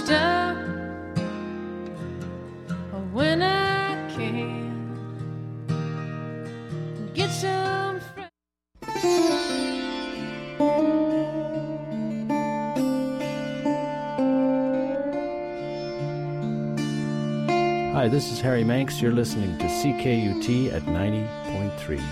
stop when I can get some Hi, this is Harry Manx. You're listening to CKUT at 90.3.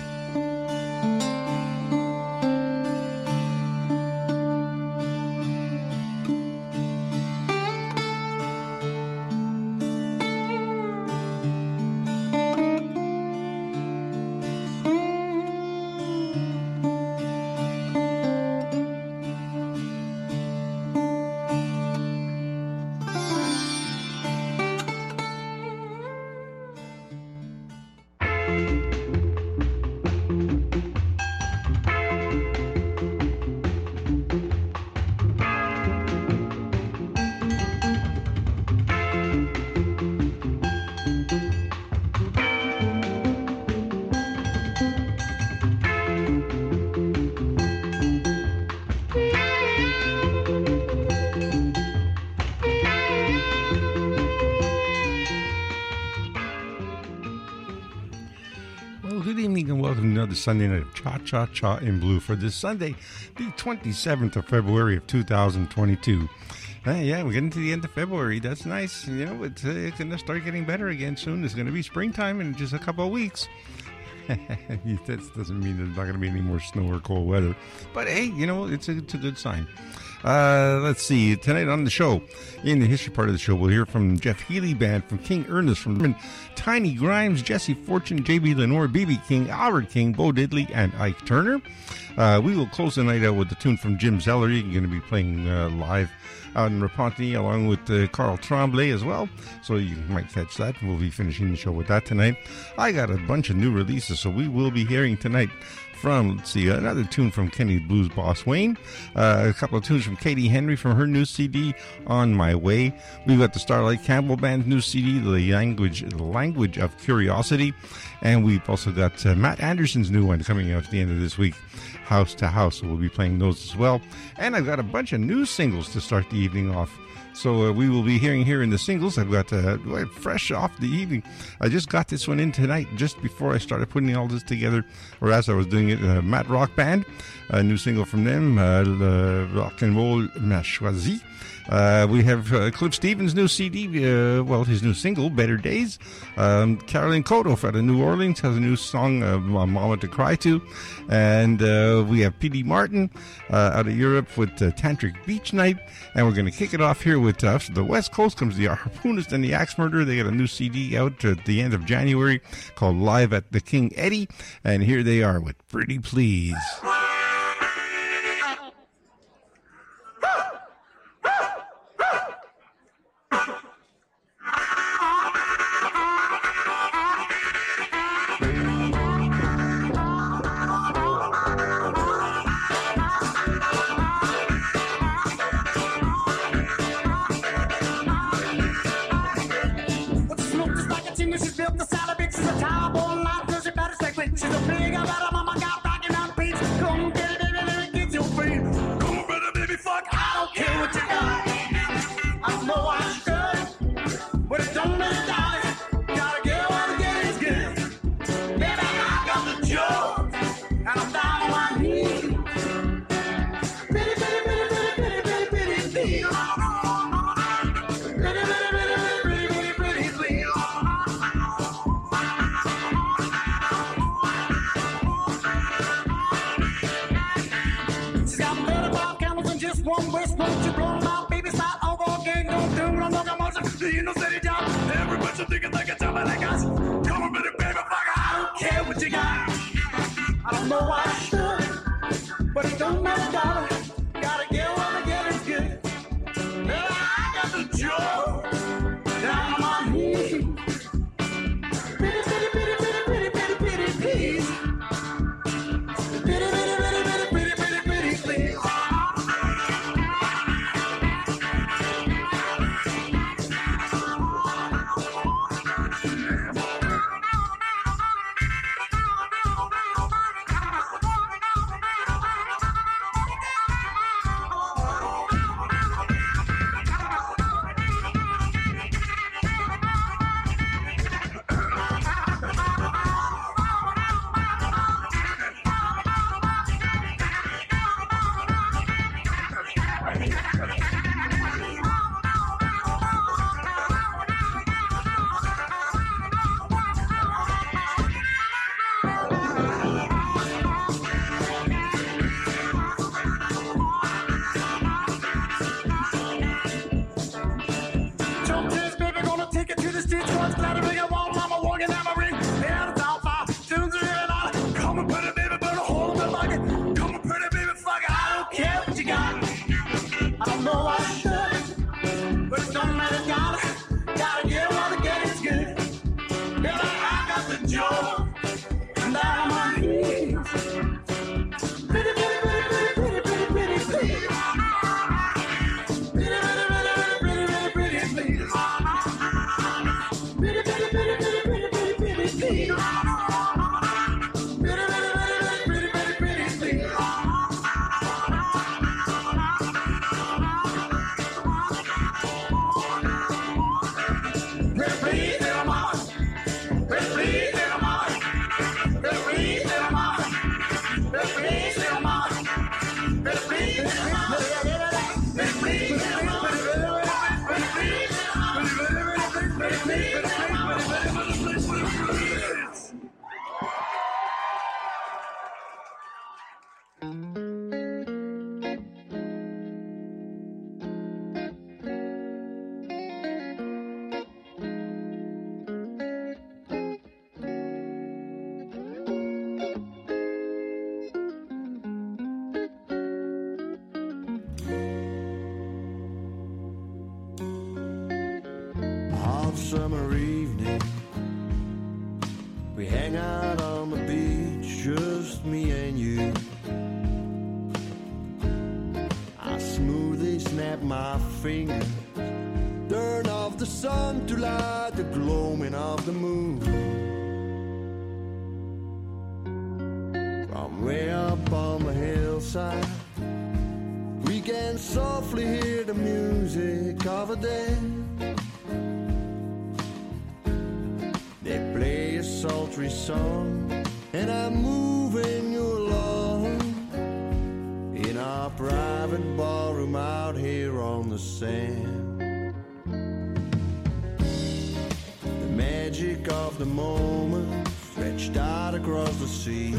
The Sunday night of Cha-Cha-Cha in Blue for this Sunday, the 27th of February of 2022. Yeah, we're getting to the end of February. That's nice. You know, it's going to start getting better again soon. It's going to be springtime in just a couple of weeks. That doesn't mean there's not going to be any more snow or cold weather. But hey, you know, it's a good sign. Let's see. Tonight on the show, in the history part of the show, we'll hear from Jeff Healey Band, from King Ernest, from Tiny Grimes, Jesse Fortune, J.B. Lenore, B.B. King, Albert King, Bo Diddley, and Ike Turner. We will close the night out with the tune from Jim Zeller. You're going to be playing live out in Repentigny along with Carl Tremblay as well. So you might catch that. We'll be finishing the show with that tonight. I got a bunch of new releases, so we will be hearing tonight from, let's see, another tune from Kenny Blues Boss Wayne, a couple of tunes from Katie Henry from her new CD, On My Way. We've got the Starlight Campbell Band's new CD, The Language of Curiosity, and we've also got Matt Anderson's new one coming out at the end of this week, House to House, so we'll be playing those as well. And I've got a bunch of new singles to start the evening off. So we will be hearing here in the singles. I've got fresh off the evening. I just got this one in tonight, just before I started putting all this together, or as I was doing it. Matt Rock Band, a new single from them, Le Rock and Roll m'a choisi. We have Cliff Stevens' new CD, his new single, Better Days. Caroline Cotto out of New Orleans has a new song, Mama to Cry To. And we have P.D. Martin out of Europe with Tantric Beach Night. And we're going to kick it off here with the West Coast comes the Harpoonist and the Axe Murderer. They got a new CD out at the end of January called Live at the King Eddie. And here they are with Pretty Please. She's a big about mama got rocking on the beach. Come get it, baby, get your feet. Come on, brother, baby, fuck. I don't care what you got. I know I should, but it don't make dollars. Gotta get what to get is good. Baby, I got the joke, and I'm down on my knees. Bitty, bitty, bitty, bitty, bitty, bitty, bitty, bitty. Bitty, bitty, bitty, bitty, bitty, bitty, bitty. One west, won't you blow my baby side over again? Don't do no more commotion. You know, city job. Everybody's thinking like a job like us. Come on, baby, baby, fuck. I don't care what you got. I don't know why I should, but it don't matter, darling. Gotta get what I get is good. Summer evening, we hang out on the beach, just me and you. I smoothly snap my fingers, turn off the sun to light the gloaming of the moon. From way up on the hillside, we can softly hear the music of a dance. They play a sultry song, and I'm moving you along in our private ballroom out here on the sand. The magic of the moment stretched out across the sea.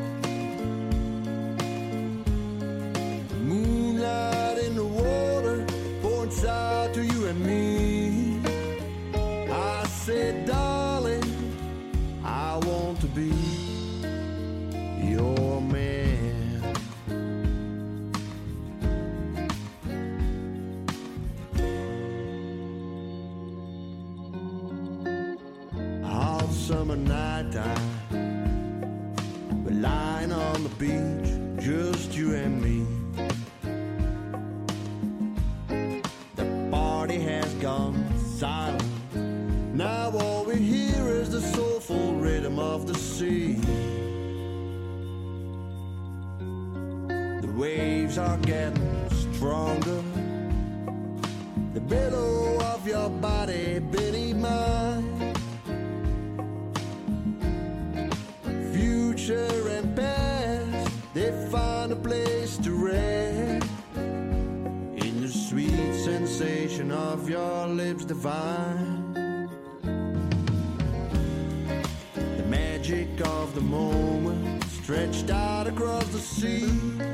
The moonlight in the water points out to you and me. I said, darling, I want to be your man. Hot summer nighttime, we're lying on the beach, just you and me. The party has gone silent. Now all we hear is the soulful rhythm of the sea. The waves are getting stronger, the billow of your body beneath mine. Future and past, they find a place to rest in the sweet sensation of your lips divine. Magic of the moment stretched out across the sea.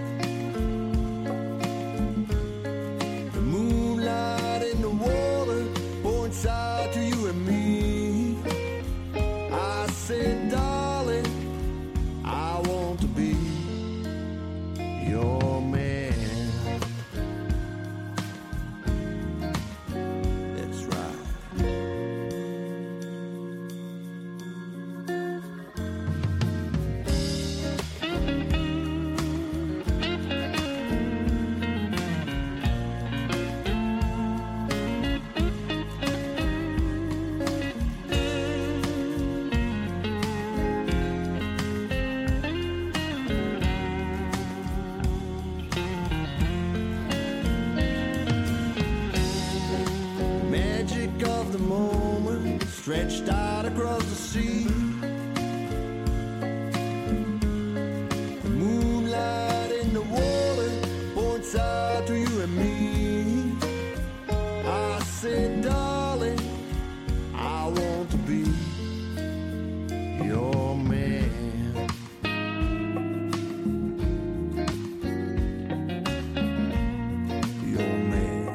The moonlight in the water points out to you and me. I said, darling, I want to be your man. That's right. Stretched out across the sea. The moonlight in the water points out to you and me. I said, darling, I want to be your man. Your man.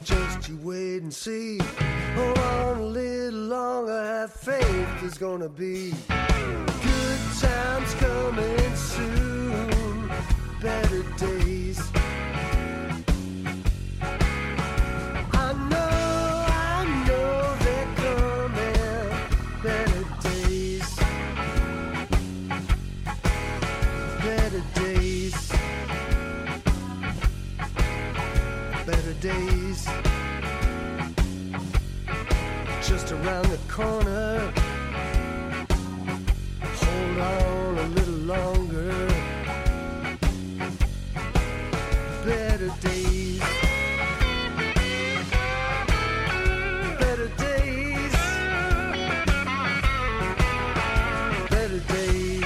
just you wait and see. Hold on a little longer, have faith, there's gonna be good times coming soon, better days. I know they're coming, better days, better days, better days. Just around the corner, hold on a little longer, better days, better days, better days,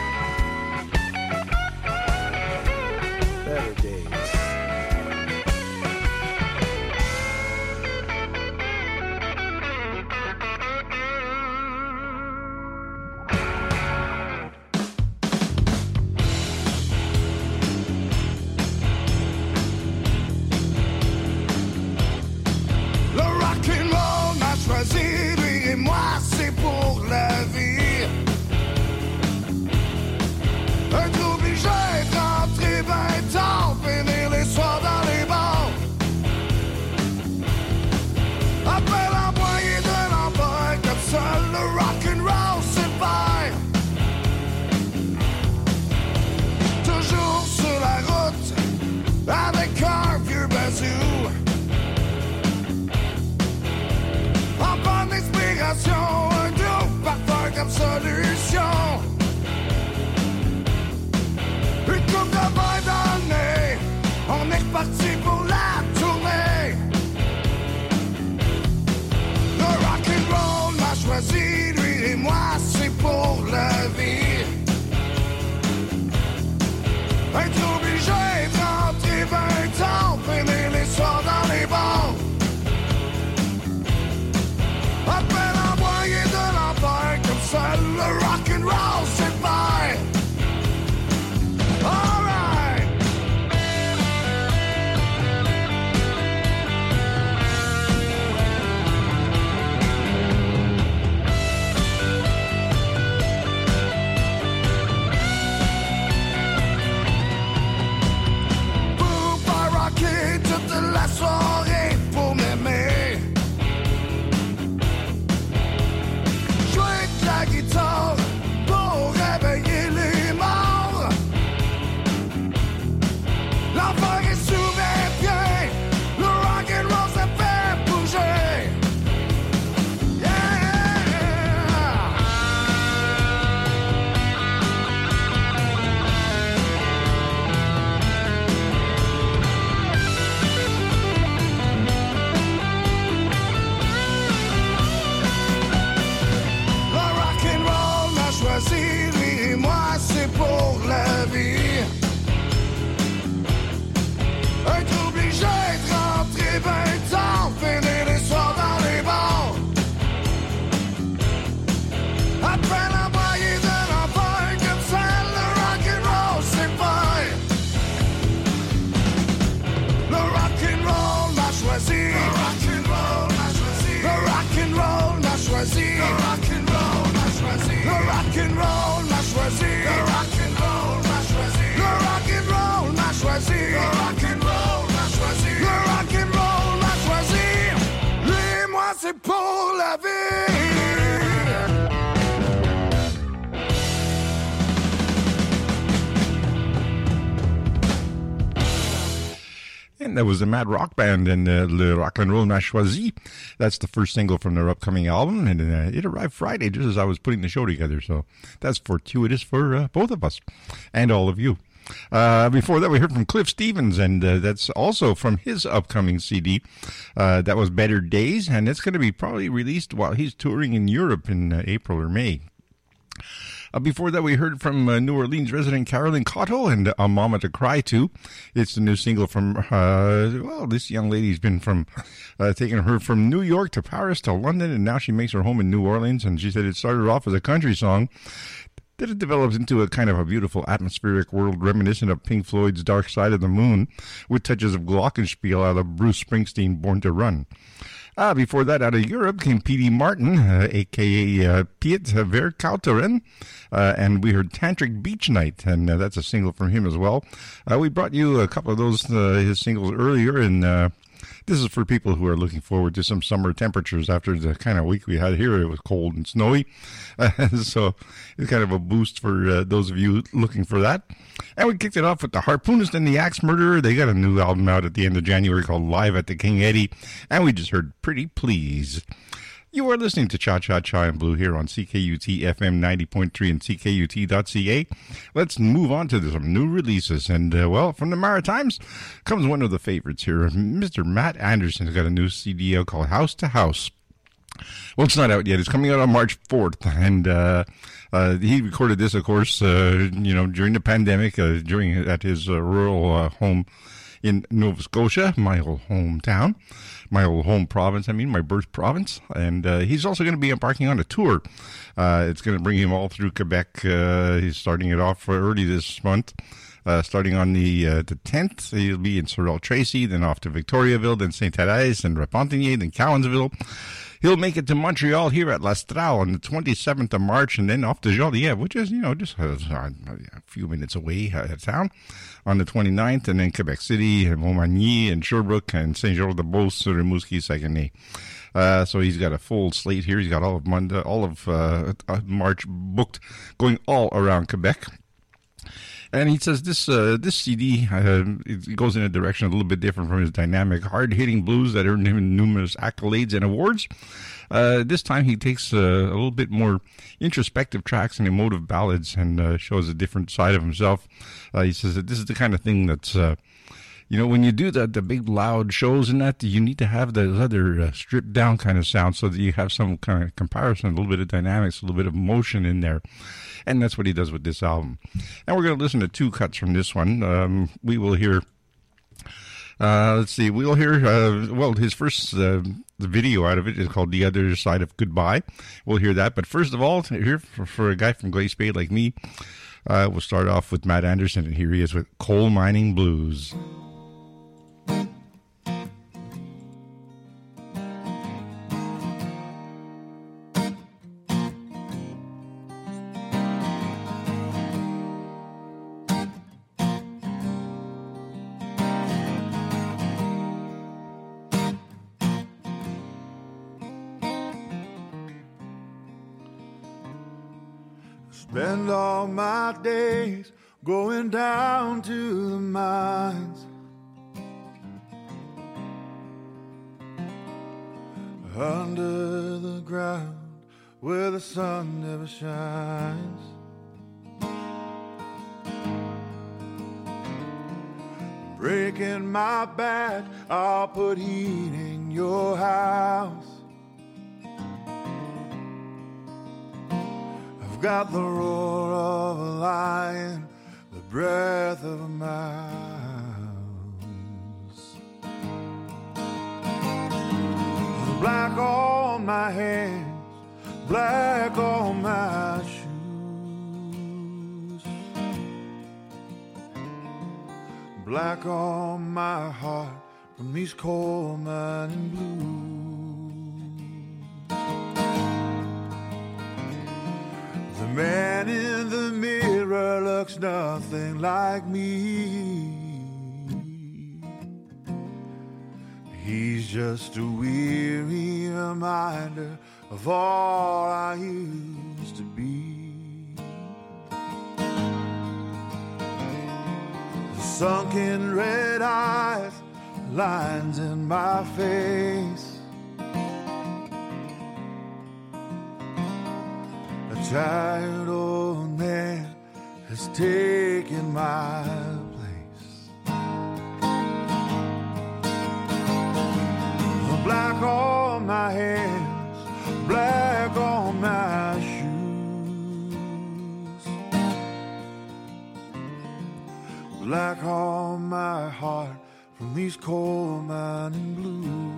better days. Lui et moi, c'est pour la vie. Être obligé de rentrer 20 ans, finir les soirs dans les bars. Après l'envoyer de l'envoi, comme ça, le rock'n'roll sépare. Toujours sur la route, avec un vieux bazou. En bonne inspiration, un groupe parfum comme solution. Une coupe de vin dans le nez, on est reparti pour la tournée. Le rock'n'roll m'a choisi, lui et moi, c'est pour la vie. Être obligé de rentrer 20 ans, finir les soirs dans les bars. Après l'envoyer de l'enfer, comme ça, le rock'n'roll sépare. All right. Pour pas rocker toute la soirée, pour m'aimer. La guitare pour réveiller les morts. L'enfer est sous mes pieds, le rock'n'roll ça fait bouger. Lui et moi, c'est pour la vie. Être obligé de rentrer 20 ans, finir les soirs dans les bars. Après l'envoyer de l'enfer, comme ça, le rock'n'roll sépare. Le rock'n'roll m'a choisi. Le rock'n'roll m'a choisi. Le rock'n'roll m'a choisi. Le rock'n'roll m'a choisi. Le rock'n'roll m'a choisi. Le rock'n'roll m'a choisi. Le rock'n'roll m'a choisi. Le rock'n'roll m'a choisi. Le rock'n'roll m'a choisi. Lui et moi, c'est pour la vie. And that was the Mad Rock Band and Le Rock'n'Roll M'a Choisi. That's the first single from their upcoming album, and it arrived Friday just as I was putting the show together. So that's fortuitous for both of us and all of you. Before that, we heard from Cliff Stevens, and that's also from his upcoming CD. That was Better Days, and it's going to be probably released while he's touring in Europe in April or May. Before that, we heard from New Orleans resident Carolyn Cotto and A Mama to Cry To. It's the new single from, this young lady's been from, taking her from New York to Paris to London, and now she makes her home in New Orleans, and she said it started off as a country song. Then it develops into a kind of a beautiful atmospheric world reminiscent of Pink Floyd's Dark Side of the Moon, with touches of glockenspiel out of Bruce Springsteen, Born to Run. Before that, out of Europe came P.D. Martin, a.k.a. Piet Verkouteren, and we heard Tantric Beach Night, and that's a single from him as well. We brought you a couple of those his singles earlier, and this is for people who are looking forward to some summer temperatures after the kind of week we had here. It was cold and snowy, so it's kind of a boost for those of you looking for that. And we kicked it off with the Harpoonist and the Axe Murderer. They got a new album out at the end of January called Live at the King Eddie, and we just heard Pretty Please. You are listening to Cha Cha Cha in Blue here on CKUT FM 90.3 and CKUT.ca. Let's move on to some new releases. And, well, from the Maritimes comes one of the favorites here. Mr. Matt Anderson has got a new CD out called House to House. Well, it's not out yet. It's coming out on March 4th. And he recorded this, of course, during the pandemic, at his rural home in Nova Scotia, my old hometown. My old home province, my birth province. And he's also going to be embarking on a tour. It's going to bring him all through Quebec. He's starting it off early this month. Starting on the 10th, he'll be in Sorel Tracy, then off to Victoriaville, then St. Thérèse, then Repentigny, then Cowansville. He'll make it to Montreal here at L'Astral on the 27th of March, and then off to Joliet, which is, just a few minutes away out of town, on the 29th, and then Quebec City, and Montmagny, and Sherbrooke, and Saint-Georges-de-Beauce, Rimouski, Saguenay. So he's got a full slate here. He's got all of March booked, going all around Quebec. And he says this CD it goes in a direction a little bit different from his dynamic, hard-hitting blues that earned him numerous accolades and awards. This time he takes a little bit more introspective tracks and emotive ballads and shows a different side of himself. He says that this is the kind of thing that's, when you do the big loud shows and that, you need to have those other stripped down kind of sound so that you have some kind of comparison, a little bit of dynamics, a little bit of motion in there. And that's what he does with this album. And we're going to listen to two cuts from this one. We will hear, we'll hear, his first, the video out of it is called The Other Side of Goodbye. We'll hear that. But first of all, here, for a guy from Glace Bay like me, we'll start off with Matt Anderson, and here he is with Coal Mining Blues. Spend all my days going down to the mines, under the ground where the sun never shines. Breaking my back, I'll put heat in your house. Got the roar of a lion, the breath of a mouse. Black on my hands, black on my shoes, black on my heart from these coal mining blues. The man in the mirror looks nothing like me. He's just a weary reminder of all I used to be. The sunken red eyes, lines in my face. Tired old man has taken my place. Black on my hands, black on my shoes, black on my heart from these coal mining blues.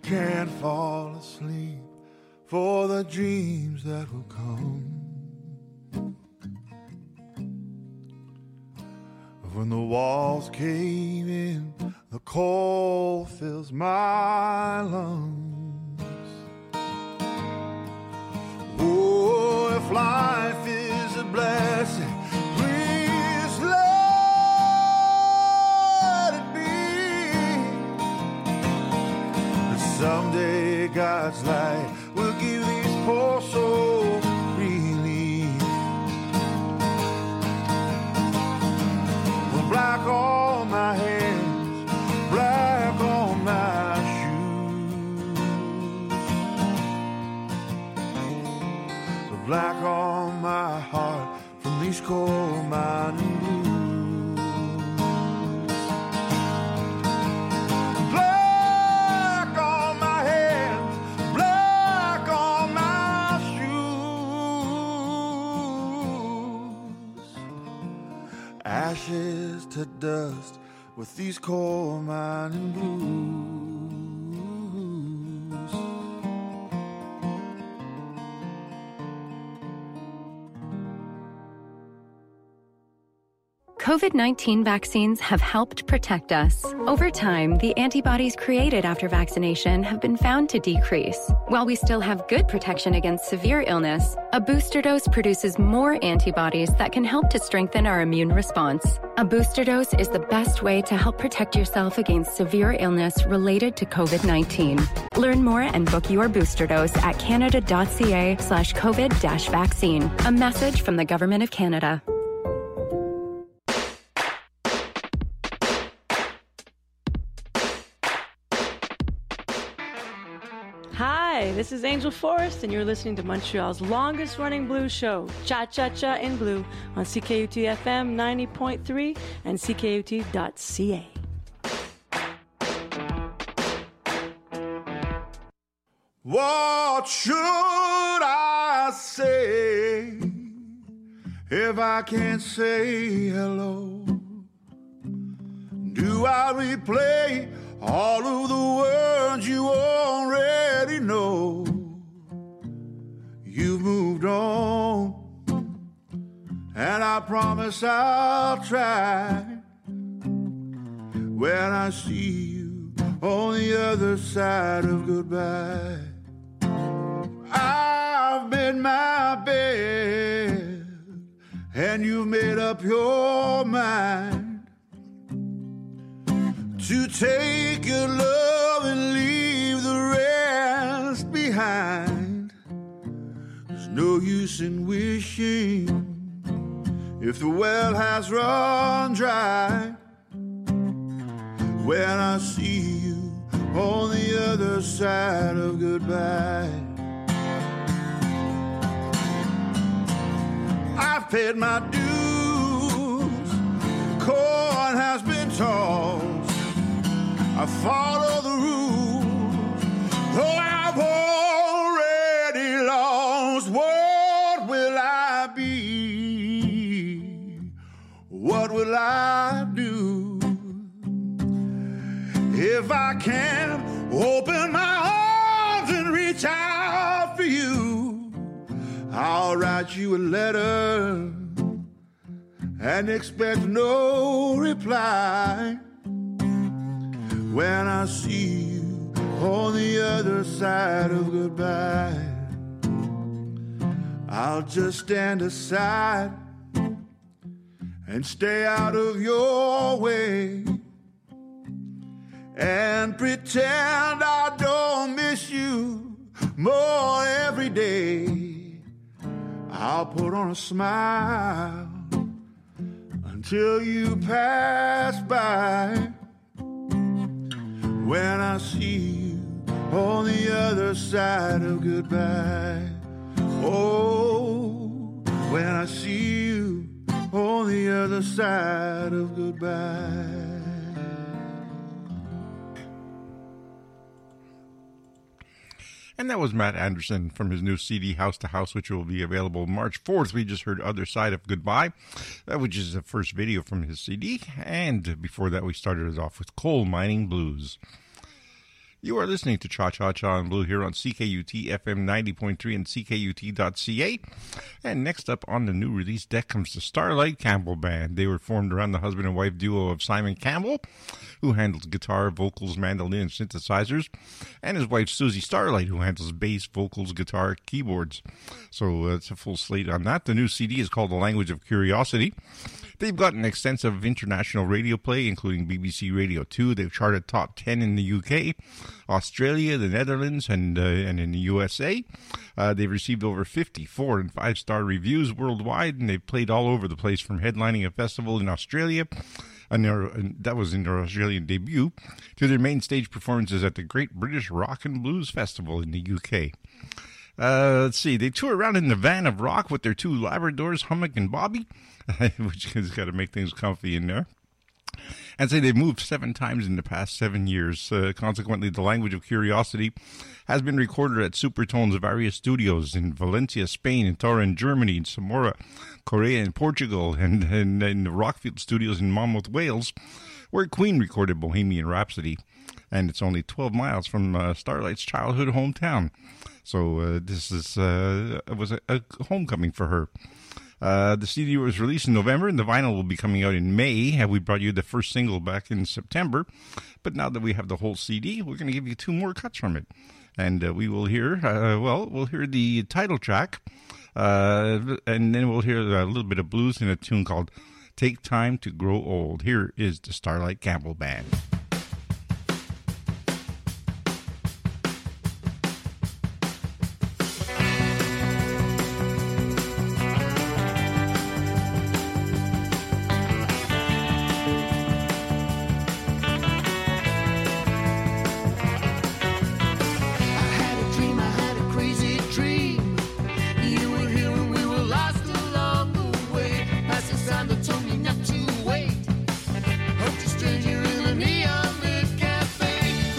can't fall asleep for the dreams that will come. When the walls cave in, the cold fills my lungs. Oh, if life is a blessing, please let it be. And someday God's light will give these poor souls relief. Black on my hands, black on my shoes, black on my heart from these coal mining blues. Black on my hands, black on my shoes, ashes to dust with these coal mining blues. COVID-19 vaccines have helped protect us. Over time, the antibodies created after vaccination have been found to decrease. While we still have good protection against severe illness, a booster dose produces more antibodies that can help to strengthen our immune response. A booster dose is the best way to help protect yourself against severe illness related to COVID-19. Learn more and book your booster dose at canada.ca/COVID-vaccine. A message from the Government of Canada. Hi, this is Angel Forrest, and you're listening to Montreal's longest-running blues show, Cha-Cha-Cha in Blue, on CKUT-FM 90.3 and CKUT.ca. What should I say if I can't say hello? Do I replay all of the words you already know? You've moved on, and I promise I'll try when I see you on the other side of goodbye. I've made my bed, and you've made up your mind to take your love and leave the rest behind. There's no use in wishing if the well has run dry. When I see you on the other side of goodbye, I've paid my dues, corn has been tossed, I follow the rules, though I've already lost. What will I be? What will I do if I can't open my arms and reach out for you? I'll write you a letter and expect no reply when I see you on the other side of goodbye. I'll just stand aside and stay out of your way and pretend I don't miss you more every day. I'll put on a smile until you pass by. When I see you on the other side of goodbye. Oh, when I see you on the other side of goodbye. And that was Matt Anderson from his new CD, House to House, which will be available March 4th. We just heard Other Side of Goodbye, which is the first video from his CD. And before that, we started it off with Coal Mining Blues. You are listening to Cha Cha Cha in Blue here on CKUT FM 90.3 and CKUT.ca. And next up on the new release deck comes the Starlight Campbell Band. They were formed around the husband and wife duo of Simon Campbell, who handles guitar, vocals, mandolin, and synthesizers, and his wife Susie Starlight, who handles bass, vocals, guitar, keyboards. So it's a full slate on that. The new CD is called The Language of Curiosity. They've got an extensive international radio play, including BBC Radio 2. They've charted top 10 in the UK, Australia, the Netherlands, and in the USA. They've received over 50 4- and 5-star reviews worldwide, and they've played all over the place, from headlining a festival in Australia, and that was in their Australian debut, to their main stage performances at the Great British Rock and Blues Festival in the UK. Let's see, they tour around in the van of rock with their two Labradors, Hummock and Bobby, which has got to make things comfy in there. And say they've moved 7 times in the past 7 years. Consequently, The Language of Curiosity has been recorded at Supertone's various studios in Valencia, Spain, in Torrent, Germany, in Samora, Korea, and Portugal, and in the Rockfield Studios in Monmouth, Wales, where Queen recorded Bohemian Rhapsody. And it's only 12 miles from Starlight's childhood hometown. So this was a homecoming for her. The CD was released in November, and the vinyl will be coming out in May. We brought you the first single back in September, but now that we have the whole CD, we're going to give you 2 more cuts from it. And we will hear, we'll hear the title track, and then we'll hear a little bit of blues in a tune called Take Time to Grow Old. Here is the Starlight Campbell Band. Stranger in a neon lit cafe.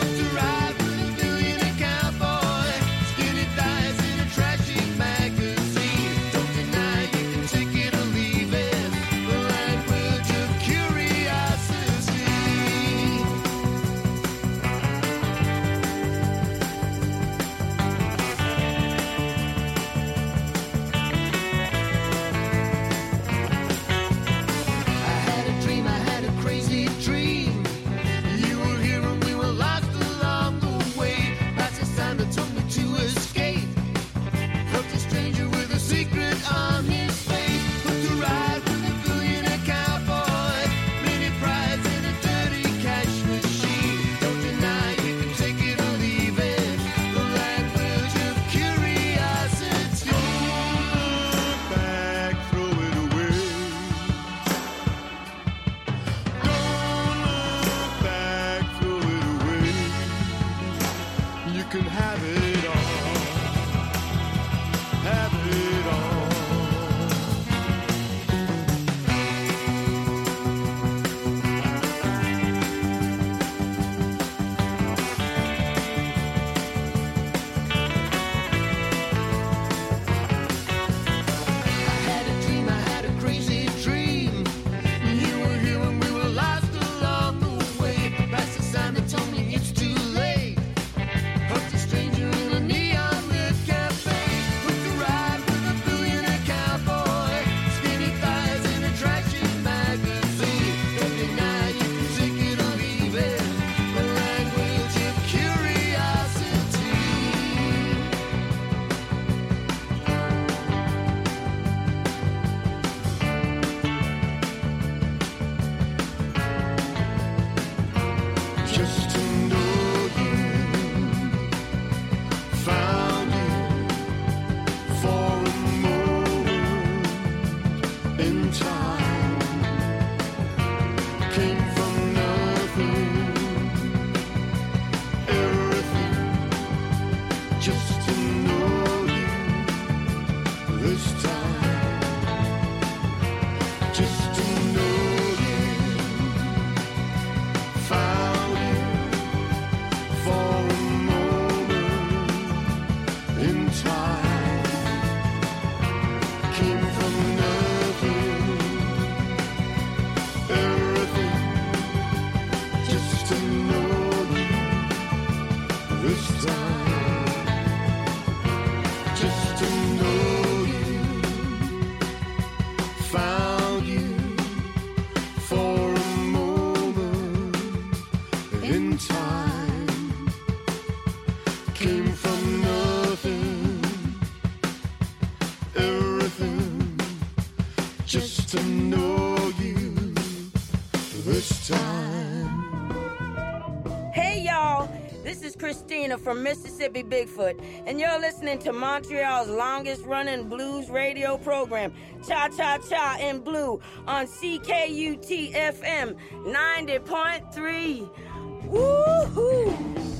from Mississippi Bigfoot, and you're listening to Montreal's longest-running blues radio program, Cha-Cha-Cha in Blue, on CKUT-FM 90.3. Woo-hoo!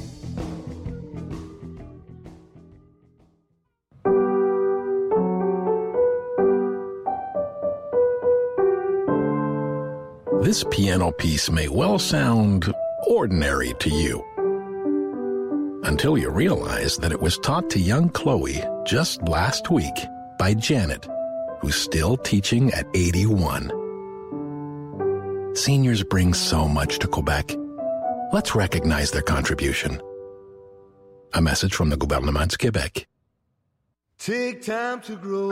This piano piece may well sound ordinary to you, until you realize that it was taught to young Chloe just last week by Janet, who's still teaching at 81. Seniors bring so much to Quebec. Let's recognize their contribution. A message from the Gouvernement du Québec. Take time to grow.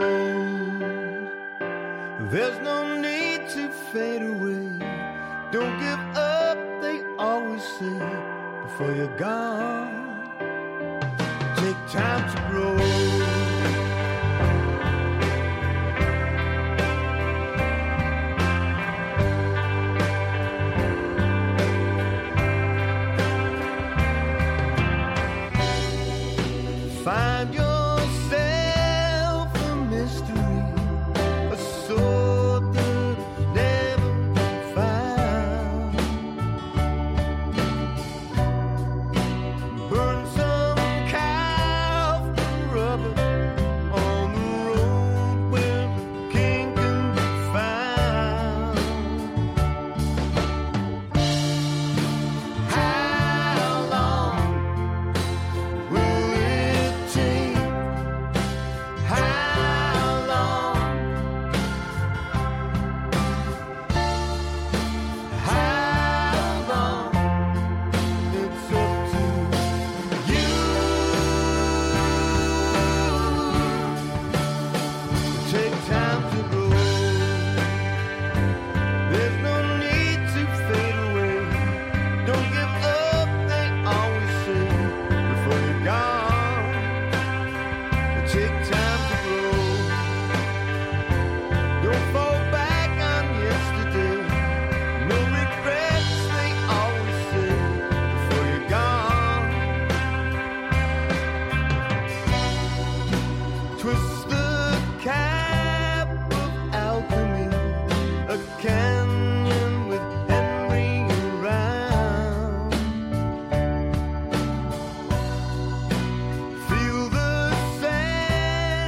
There's no need to fade away. Don't give up, they always say, before you're gone. Take time to grow. Find yourself a mystery, a sword that never been found. Burn some cow for rubber on the road where the king can be found. How long will it take? How long? How long? It's up to you. Take time to grow. There's no need to fade away. Don't give up, they always say, before you're gone. Take time to grow. Don't fall back on yesterday. No regrets, they always say, before you're gone. Twist the cap of alchemy, a canyon with Henry around. Feel the sand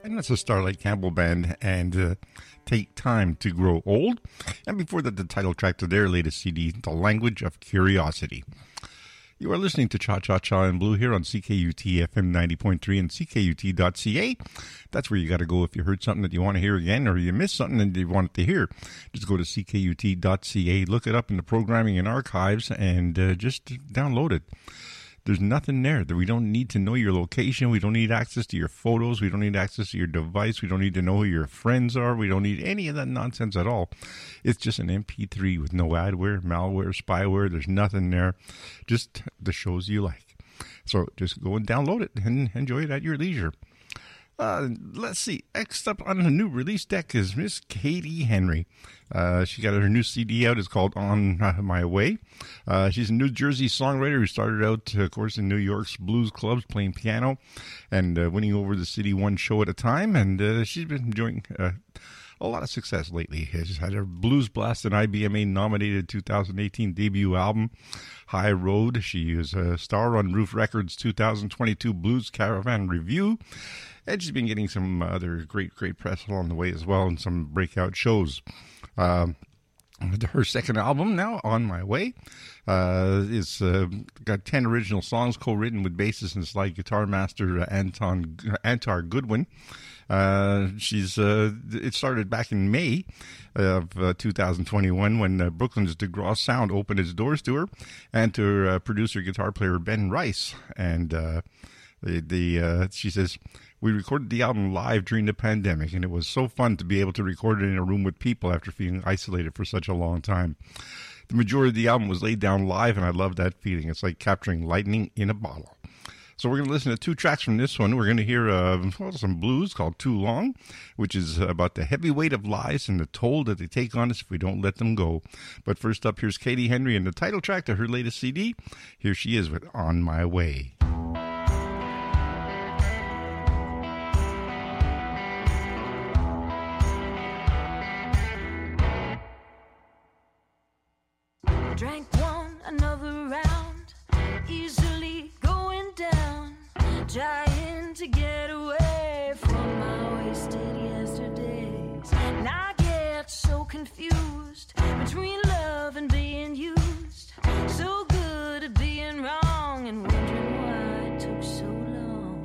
And that's the Starlight Campbell Band and Take Time to Grow Old. And before that, the title track to their latest CD, The Language of Curiosity. You are listening to Cha Cha Cha in Blue here on CKUT FM 90.3 and CKUT.ca. That's where you got to go if you heard something that you want to hear again or you missed something that you wanted to hear. Just go to CKUT.ca, look it up in the programming and archives, and just download it. There's nothing there. We don't need to know your location. We don't need access to your photos. We don't need access to your device. We don't need to know who your friends are. We don't need any of that nonsense at all. It's just an MP3 with no adware, malware, spyware. There's nothing there. Just the shows you like. So just go and download it and enjoy it at your leisure. Let's see. Next up on the new release deck is Miss Katie Henry. She got her new CD out. It's called On My Way. She's a New Jersey songwriter who started out, of course, in New York's blues clubs playing piano and winning over the city one show at a time. And she's been enjoying a lot of success lately. She's had her Blues Blast and IBMA nominated 2018 debut album, High Road. She is a star on Roof Records 2022 Blues Caravan Review. And she's been getting some other great press along the way as well and some breakout shows. Her second album now, On My Way, is got 10 original songs co-written with bassist and slide guitar master Antar Goodwin. It started back in May of 2021 when Brooklyn's DeGraw Sound opened its doors to her and to her producer guitar player Ben Rice. And she says, we recorded the album live during the pandemic, and it was so fun to be able to record it in a room with people after feeling isolated for such a long time. The majority of the album was laid down live, and I love that feeling. It's like capturing lightning in a bottle. So we're going to listen to 2 tracks from this one. We're going to hear some blues called Too Long, which is about the heavy weight of lies and the toll that they take on us if we don't let them go. But first up, here's Katie Henry and the title track to her latest CD. Here she is with On My Way. Drank one, another round, easily going down, trying to get away from my wasted yesterdays. And I get so confused between love and being used, so good at being wrong and wondering why it took so long.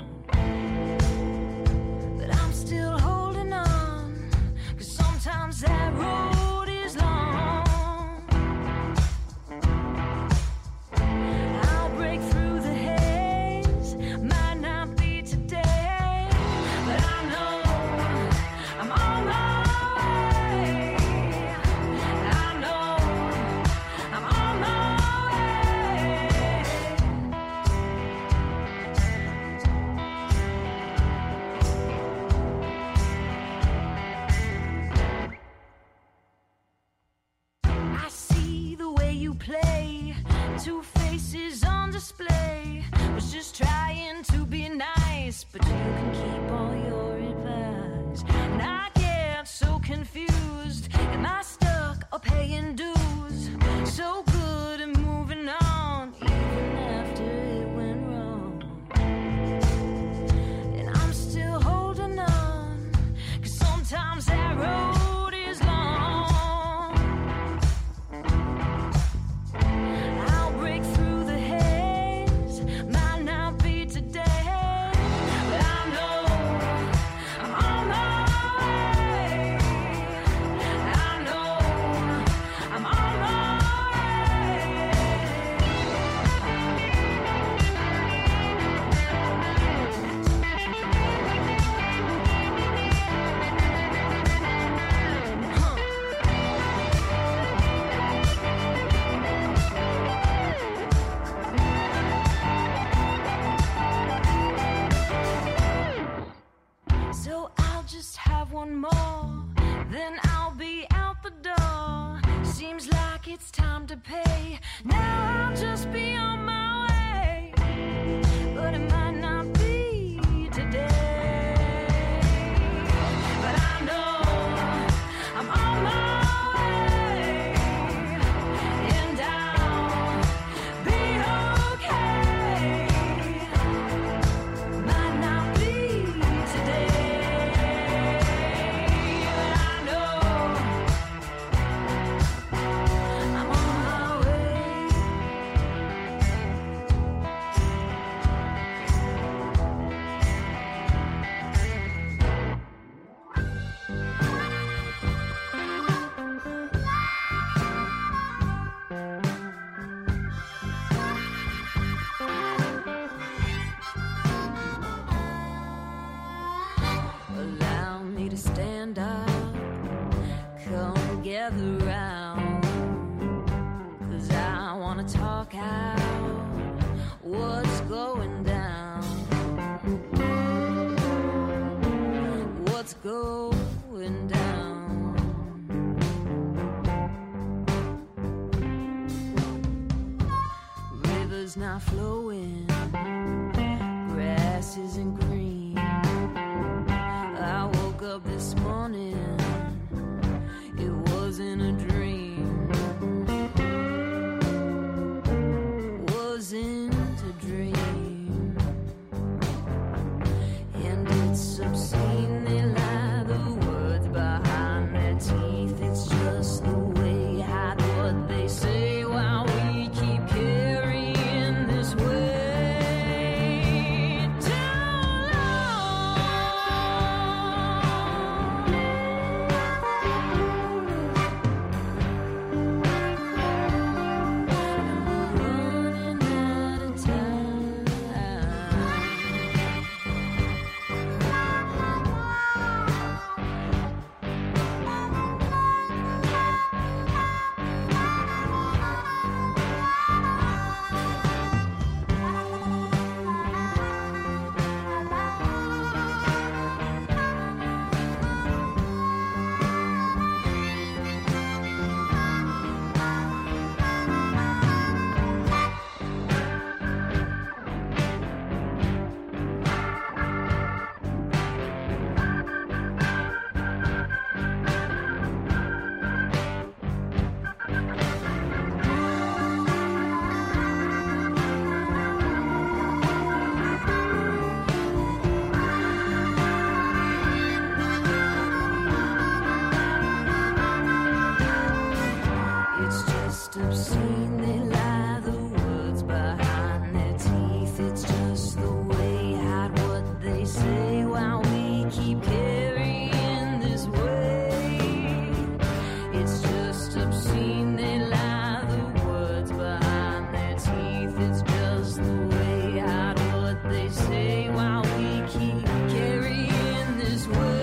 But I'm still holding on, 'cause sometimes that road is long. Two faces on display. Was just trying to be nice, but you can keep all your advice. And I get so confused. Am I stuck or paying dues? So good at moving on, even after it went wrong. And I'm still holding on, 'cause sometimes that road is long. One more, then I'll be out the door. Seems like it's time to pay. Now I'll just be on my way, but it might not be today. But I know I'm on my way, and I'll be okay. Might not be today. stop. Come gather round, 'cause I wanna talk out what's going down. What's going down? River's not flowing, grass isn't green. I woke up this morning, it wasn't a dream. Wasn't a dream. And it's obscene, they lie, the words behind their teeth. It's just the way, hide what they say while we keep carrying this way. Obscene, they lie, the words behind their teeth. It's just the way, hide what they say while we keep carrying this way. It's just obscene, they lie, the words behind their teeth. It's just the way, hide what they say while we keep carrying this way.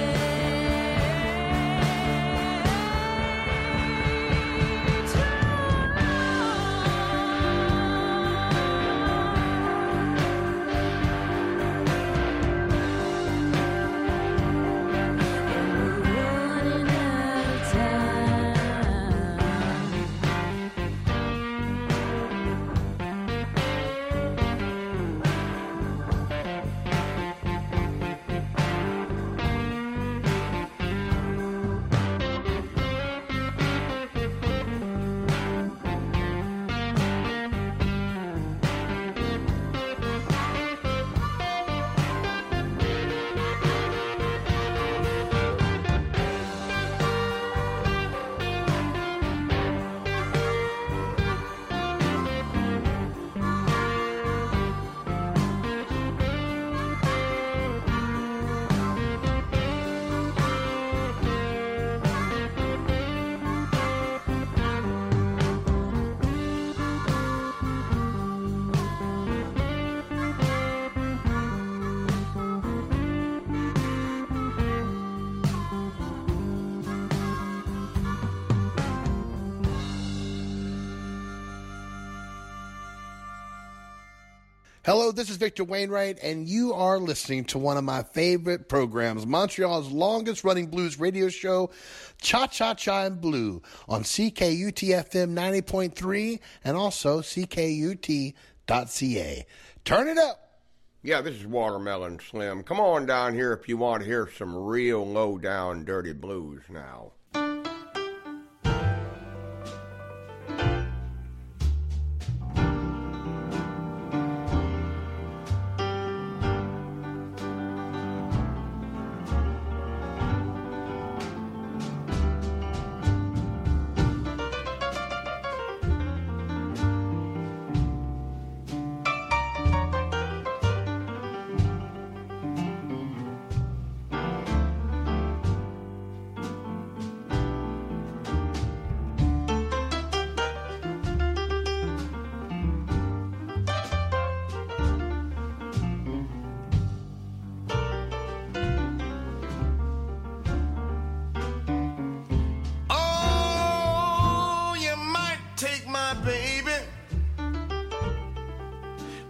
Hello, this is Victor Wainwright, and you are listening to one of my favorite programs, Montreal's longest-running blues radio show, Cha-Cha-Cha in Blue, on CKUT-FM 90.3 and also CKUT.ca. Turn it up. Yeah, this is Watermelon Slim. Come on down here if you want to hear some real low-down dirty blues now.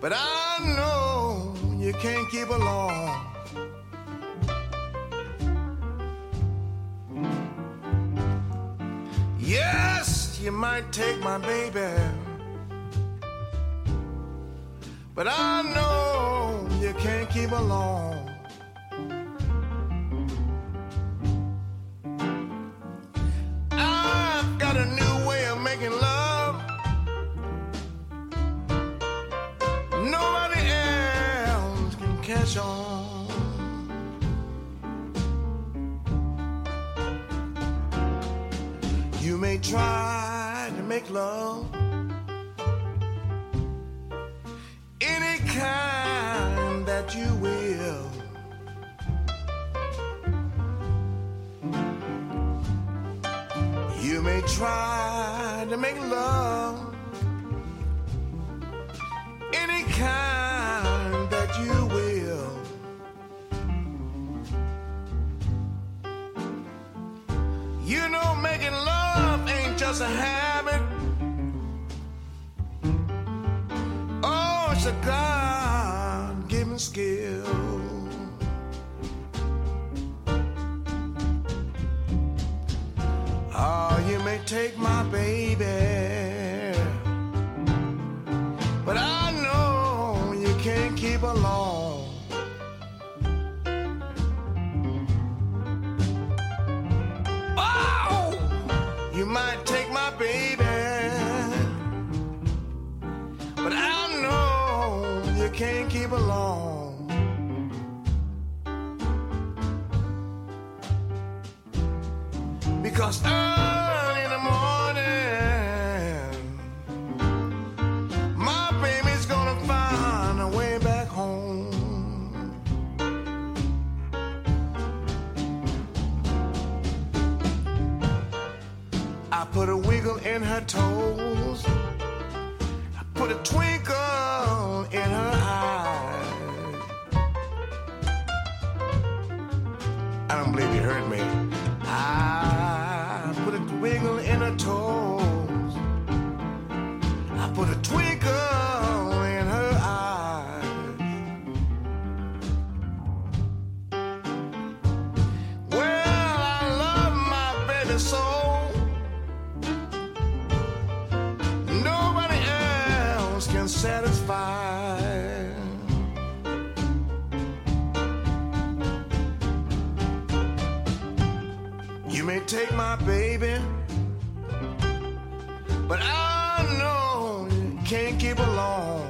but I know you can't keep along. Yes, you might take my baby, but I know you can't keep along. I've got a new way of making love. Nobody else can catch on. You may try to make love any kind that you will. You may try to make love any kind that you will. You know, making love ain't just a habit. Oh, it's a God-given skill. Oh, you may take my baby, but I know you can't keep along. Oh, you might take my baby, but I know you can't keep along. Because early in the morning, my baby's gonna find a way back home. I put a wiggle in her toes, I put a twinkle in her eyes. I don't believe you heard me. I put a wiggle in her toes, I put a twinkle in her eyes. Well, I love my baby so, nobody else can satisfy. You may take my baby, but I know you can't keep along.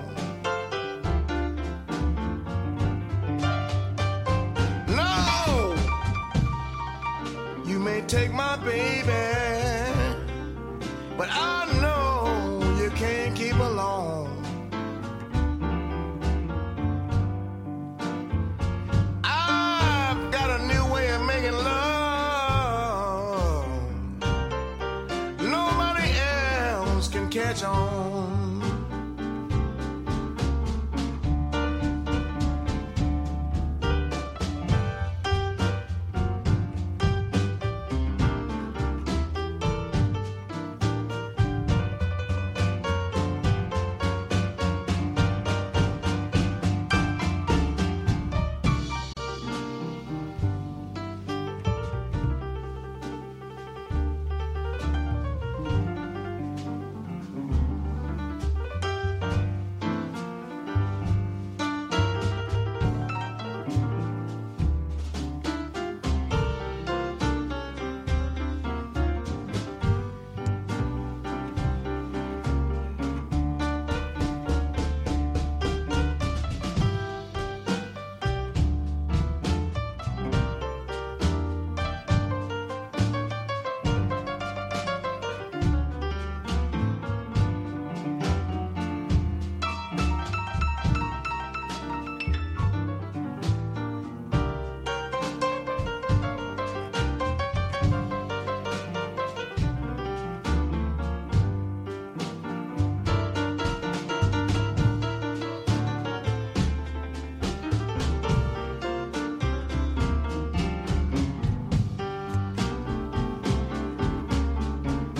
No, you may take my baby, but I know you can't keep along. I've got a new way of making love. Catch on.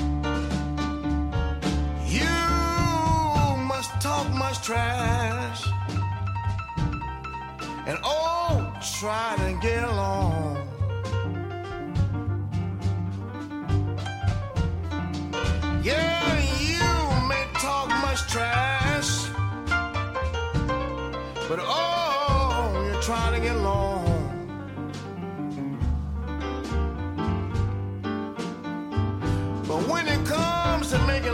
trash. try to get along. Yeah, you may talk much trash, but oh, you're trying to get along. But when it comes to making